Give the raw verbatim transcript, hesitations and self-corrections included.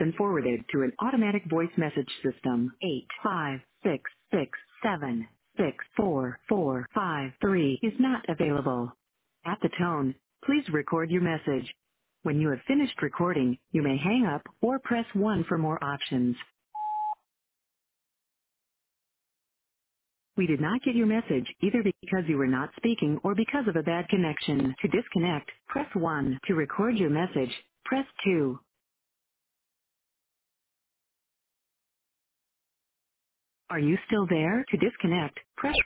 been forwarded to an automatic voice message system. Eight five six six seven six four four five three is not available. At the tone, please record your message. When you have finished recording, you may hang up or press one for more options. We did not get your message either because you were not speaking or because of a bad connection. To disconnect, press one. To record your message, press two. Are you still there? To disconnect, press